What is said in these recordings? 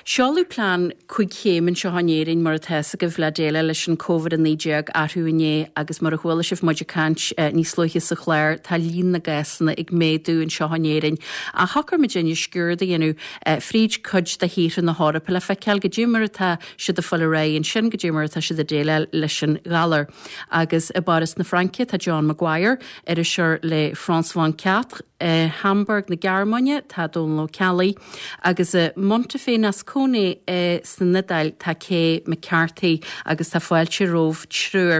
Seáú plán chuig chéim seo hanéirinn mar a theasa go bhledéile leis an COVID-19 athúné agus mar a chuála sih muidir cant níos sluiche sa chléir tá lín na gasna ag méadú an seo hanéirinn a thachar Virginia sciúrda dhéanú fríd cud de hír na hárap le feiceal go ddímar atá siad a fola ré an sin go ddímar atá siad a déile leis an galar. Agus i baras na Frankia tá John Maguire ar is seir le François Quatre Hamburg na Gearmáine tá dónló Cali agus Montefé nas Cónaí san Nadail tá Cé McCarthy agus tá fáilte róh trúr.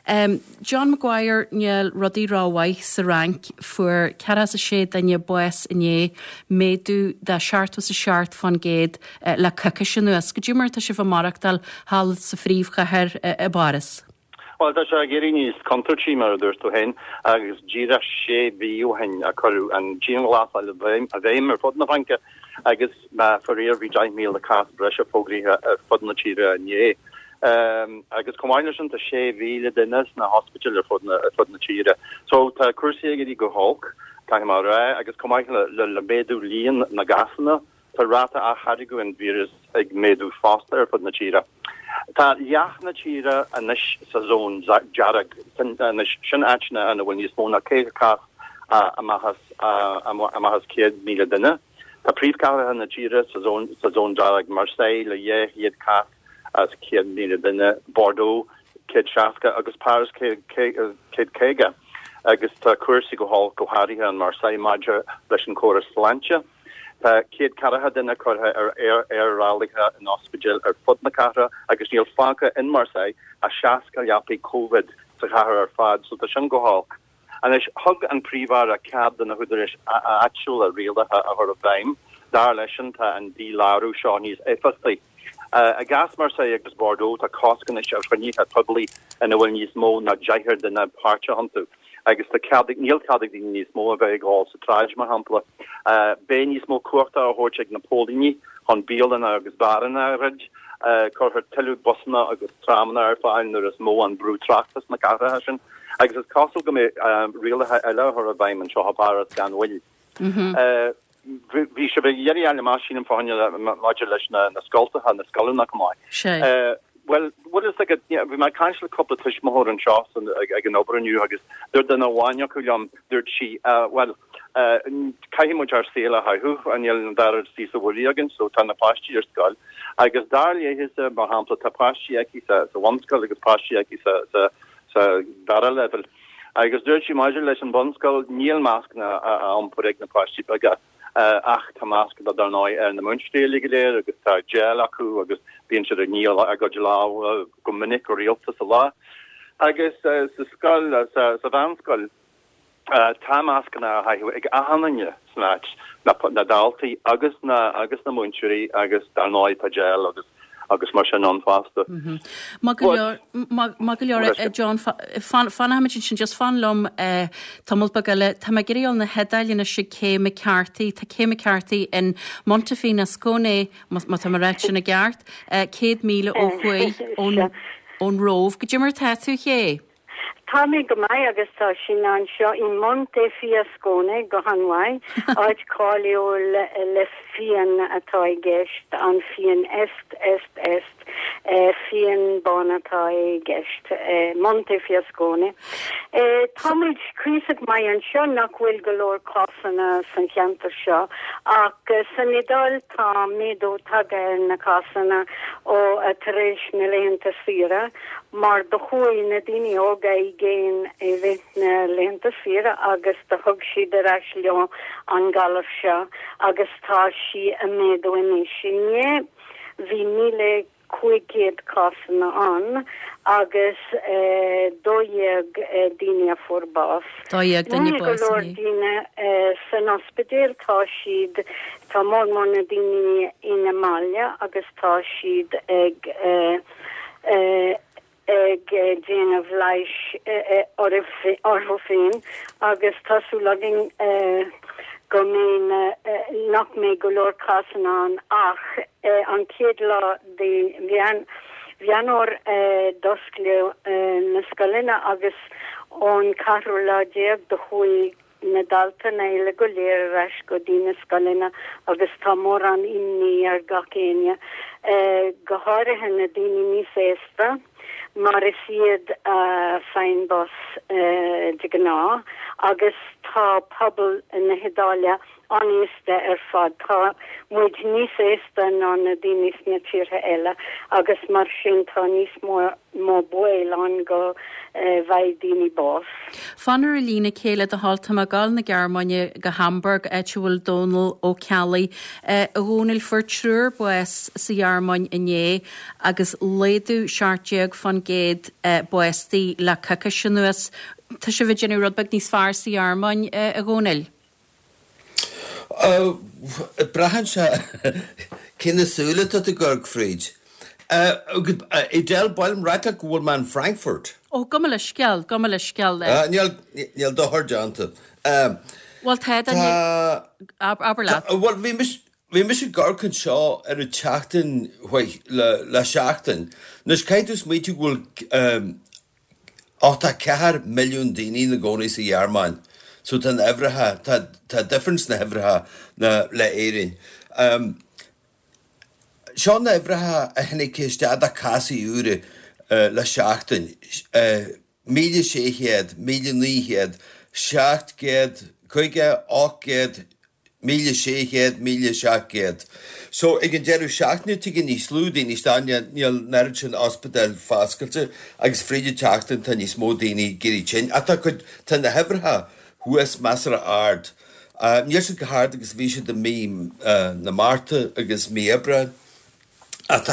John Maguire níl rodí ráhaith sa rank fuair ceras a sé danne bues iné méadú de seartwas a seart fan géad le cuca sin nuas. Go dtí mar tá si bh marachtal hall sa phríomhchathir a baras. Well, that's a gerinnis controversy mar dúirtú hen agus gira sé bíú hen a choú an Jean Glass a bhéim ar fod na Franca agus ma foréir bhí 10 míl a cas breise fógrithe ar fod na tíre ané. Agus comáine sin a sé bhíle dunas na hospital ar fod na tíre. So tá cuasaí í go hálk tá mar rá agus comáine le méadú líon na gasanna tá rata a charigu an vírus ag méadú fásta ar fod na tíre. Tá leach na tíre a nis sa zón jarag sin áitna ana bhfuil níos móna cé cas a mahas 100 míle duine. Tá príomhchatha na tíre sa zón jarag Marseille le iad cas as 100 míle duine, Bordeaux, Seaca agus Paris céige. Agus tá cuasaí go hall go háirithe an Marseille maidir leis an córas Sláinte. Tá céad caratha duine chutha ar rálaithe an ospidéal ar fud na cara agus níl fáca in Marseille a seaca leapaí COVID sa chahar ar fad, so tá sin go hálk. An is thug an príomhar a cab den na chuidiris actual a réalathe a thur a bhaim, dar leis sin tá an dí láú seo níos éfastaí. A gas Marseille agus Bordeaux tá coscan is seach faníthe tubalí ina bhfuil níos mó na deithir den na páirte hantu. Agus tá níl cadig níos mó a bheith gáil sa tráid mar hampla. Bé níos mó cuachta a hórte ag Napólíní, hon bíalan agus baran a rid, chuir tiú bosna agus tramna ar fáin nuair is mó an brú trachtas na garathe sin. Agus is cosú go mé rialathe eile thur a bhaim an seo baras gan bhfuil. Bhí se bh dhéirí eile máisín an fáine maidir leis na scoltathe na scoúna go máid. Well, what is like we might cancel a couple of tushmahor and shots and an over new agus there done a wanya kulam there she kahimu jar sela haihu and yel dar see so wori again so tan past year skull agus darlia his mahampla tapashi aki sa one skull agus pashi aki sa dara level agus there she modulation one skull neil mask na put na pashi baga ach tá mask dat dar noi na munstele geléir agus tá gel acu agus bíon se níl a go lá go minic or rialta sa lá agus sa skull sa vanskull tá mask na haú ag ahanne snatch na daltaí agus na munstúí agus dar noi tá gel agus mar sin anfasta. Má go leor John fan sin just fanlum tamil bagale tá me géirí na hedailna si Cé McCarthy tá Cé McCarthy in Montefé na Scónaí má tá mar réit sin na gceart 100 míle ó chuaig ón róh go dtí mar tú ché. Tá mé go mai agus tá sin an seo i Montefé a Scónaí go hanhaid áid cáiliú le fian atá i gceist an fian est fian bán atá i gceist Montefé a Scónaí. Tá muid críosadh mai an seo nach bhfuil go leor cásanna san cheantar seo ach san Nidal tá méadú tagair na cásanna ó a tar éis milliúnta sira mar do chuaigh na daoine óga i géin i bhít na lénta sira agus do thug siad ar eis leo an galar seo agus tá si a méadú in sinné bhí 1,500 cásanna an agus dóiag daoine a furbás. Dóiag daoine bás. Daoine san ospidéal tá siad tá mór na daoine ina Malja agus tá siad ag déanamh leis orthofin agus tasú lagin go mé nach mé go leor cásanna ach an céad lá de bheanor doscliú na scoilina agus ón carú lá déag do chuaigh na dalta naile go léir ras go dina skalina agus tamór an inni ar gacénia go háirithe na dini ní sésta mar is iad fein bos de gná agus tá pobl na Hidália aníiste fad tá muid níos éiste ná na dínís na tíre eile agus mar sin tá níos mó buil an go bhaid díní bós. Fannar a lína céile a halta a gal na Gearmáine go Hamburg Etchewell Donal ó Cali a gúnil furtrúr bues sa Gearmáin iné agus léadú seartteag fan géad buestí le caca sinuas tá se bhidjana rudbeg níos fearr sa Gearmáin a gúnil. Brahan se cinna súla a Gorgfried. I del bailm rata gúil man Frankfurt. Ó gomala sceal. Níl dothar deanta. Well, Ted Aberlath. Well, bhí mis gorcan seo ar a teachtain le seachtain. Nus caiitus méitiu gúil 8 milliún daoine na gcónaí sa Gearmáin. So tan evraha, ta difference na evraha na le éirin. Sean na evraha a hennig céistead a casa úre le seachtain. 1,600, 1,900, 700, 800, 1,600, 1,700. So ag an dearú seachne tigin ní slúdí ní stania níl nerchin ospedal fáscalte agus fríide teachtain tan ní smó daoine géirí chin. A ta chud tan na evraha huas masra ard. Níl sin go hard agus bhí sé de mí na Marta agus mí Ebra. A tá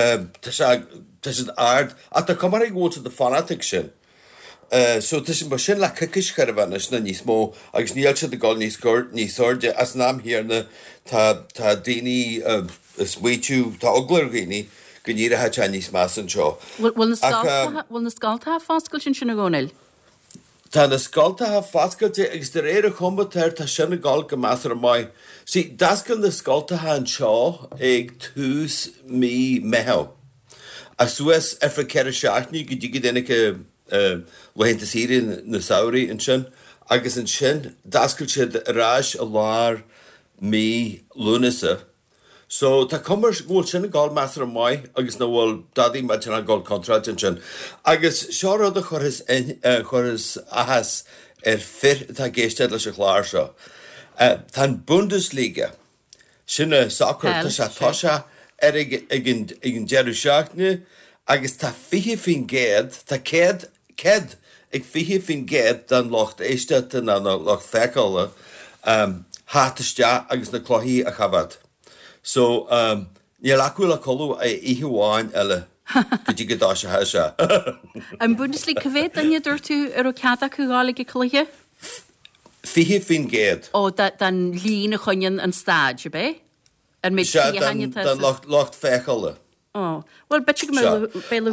siad ard. A tá cumar ag góta de fanatic sin. So tá sin ba sin le cicis charabanis na níos mó agus níl siad a gáil níos orde as nám hiarna tá daoine smuitiú tá oglar géine go níir a hatse níos más an seo. Bhfuil na scalta fáscail sin a gcónail? Tá na scoilta ha fáscailte agus de réir a chumbatéir tá sinna gáil go measar mai. Sí, dascail na scoilta ha an seo ag tús mí mehel. A suas efra ceir seachní go dtí go déna lehénta síri na saoirí an sin, agus an sin dascail siad ráis a lár mí lúnasa. So tá cumar gúil sinna gáil measar mai agus na bhfuil dadí me sinna gáil contract an sin. Agus seorád a churas ahas fir tá géistead leis a chláir seo. Tá Bundesliga sinna soccer tá se táise ag an dearú seachne agus tá fiche fin géad tá céad ag fiche fin géad den locht éiste na locht feicála hátaiste agus na chlóthaí a chabhad. So, níl acuil a colú a ihuáin eile go dtí go dá se heise. An Bundesliga ceféad daine dúirtú ar ó ceada chuála go chluiche? Fiche fin géad. Ó, dan lín a chuinean an stáid, be? An méid sí haine tá? Dan locht feicála. Ó, well, bet go béilú...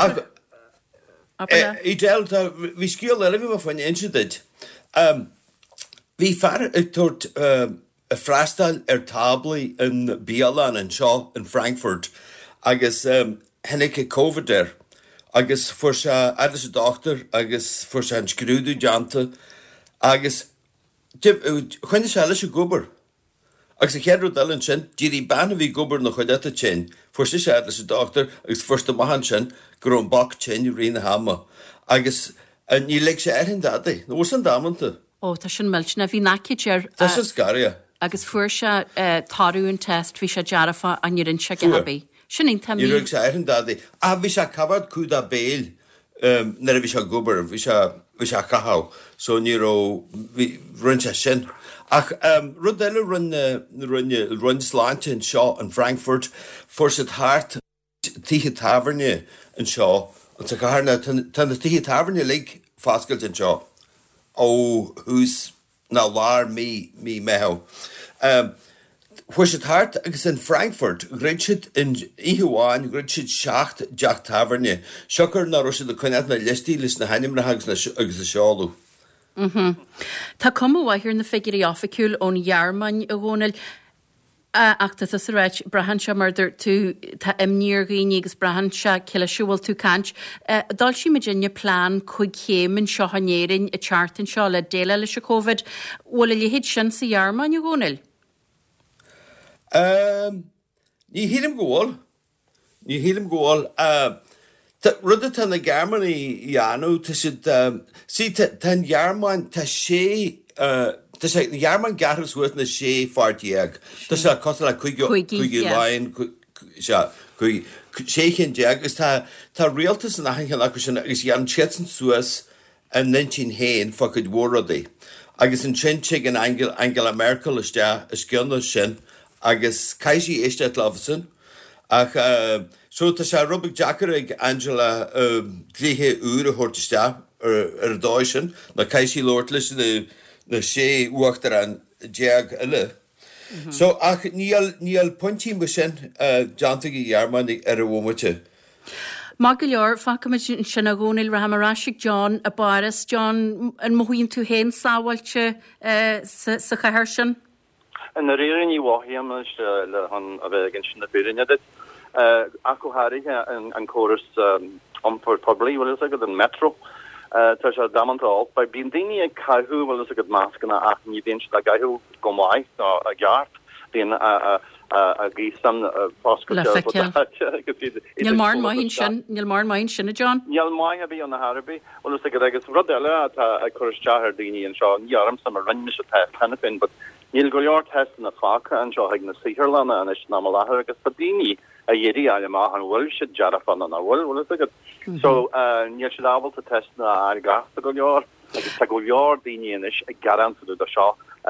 I del, bhí sciol eile bhí mar fain insidid. Bhí fear ag tuairt a freastal tablaí in Bialan an seo in Frankfurt agus hennig COVID agus fuair se agus a doctor agus fuair se an scrúdú deanta agus chuine se leis a gobar agus a cheadú an sin dírí banna bhí gobar na chuide a sin fuair se leis a doctor agus fuairsta mahan sin gur an bach sin rina hama agus ní le sé hin dadaí nó san dámanta. Ó, tá sin meilt na bhí nacidir. Tá sin scaria. Agus fuair se tarún test bhí se dearafa an irin se gabbí. Sin tam ní rug se an dadaí. A bhí se cabhad cúd a béil na bhí se gobar, bhí se cathá, so ní run se sin. Ach rud eile run sláinte an seo an Frankfurt fuair se thart tithe taverne an seo an sa caharna tan na tithe taverne lig fáscailt an seo ó hús na lár mí meho. Fuair se thart agus in Frankfurt grid siad in ihuáin grid siad 7 deach taverne seochar na roisi de chuinead na listí lis na haimra agus a seáú. Tá cumhhaithir na figurí áfaiciúil ón Gearmáin a gcónail Achta sa réit brahan se marder tú níor ghaoine agus brahan se ciile siúil tú cant. Dal sí Virginia plán chuig chéman seo hanéirin a chartan seo le déile le se COVID bhfuil le héad sin sa dhearmáin i gcónail? Ní hílim ggóil. Ní hílim ggóil. Rudde tan na Germany ianú sí tan dhearmáin tá sé Tá sé dhearman garras bhuat na sé fardiag. Tá sé cos le chuigi láin séchan deag gus tá rialtas an ahan acu sin agus an chean suas an 19 héin fa chud mhóradaí. Agus an trintig an Angela Merkel is cionne sin agus caiisi éiste láfasan ach so tá sé rubig Jackar Angela glíthe úr a thuirtiste ar dáisin na caiisi lortlis na sé uachtar an deag eile. So ach níl pointí mu sin deantaí dhearmáin ar a bhmute. Má go leor facaid sin a gcónail ra hamarráisiigh John a baras John an mhuiinn tú héin sáhailte sa chathir sin? An réirin í bhhaíam le an a bheith gin sin na bírinne dit. Acu háirithe an choras ompur poblí bhfuil agad an metro. Tá sé damantáil, ba bíon daoine ag caithú bhfuil is agad máscanna ach ní bhíonn a gaithú go maiid a gheart bhíon a gísan fáscail. Níl mar maithín sin a John? Níl mai a bhí an na Harbí, bhfuil is agad agus rud eile a chuirtear daoine an seo níarm sam a rinne se tenafin, but níl go leor test na fáca an seo ag na Sihirlanna an is ná láthir agus ba daoine a dhéirí aile má an bhfuil si dearafan an a bhfuil is agad. So níl si dábal a test na a gasta go leor agus tá go leor daoine is ag garantú do seo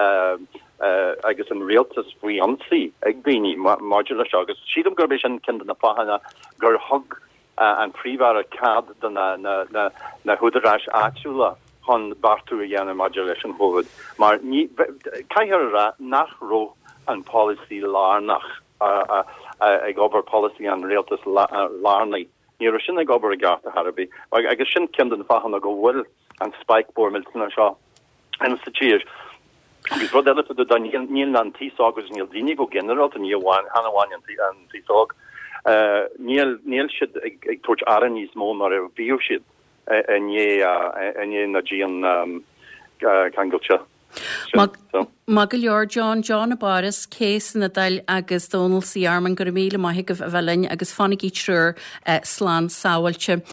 agus an rialtas faoi ansaí ag daoine module seo agus siadm gurbéis an cin na páhanna gur thug an príomhar a cad don na thuidirráis áitiúla chun bartú a dhéanam module an COVID. Mar caiithir nach ró an policy lárnach ag obair policy an rialtas lárnaí. Ní sin ag obair a gata Harbí, agus sin cin den fachanna go bhfuil an spikebor milna seo an sa tíir. Agus rud eile do níl an tíágus níl daine go general a níháin hanháin an tíág. Níl siad ag tuairt aran níos mó mar a bhíú siad ané na ddíon cangailte. Má go leor John a baras céas na dail agus Donald Arman go míle maithe go bhheilin agus fannig í trúr slán sáhailte.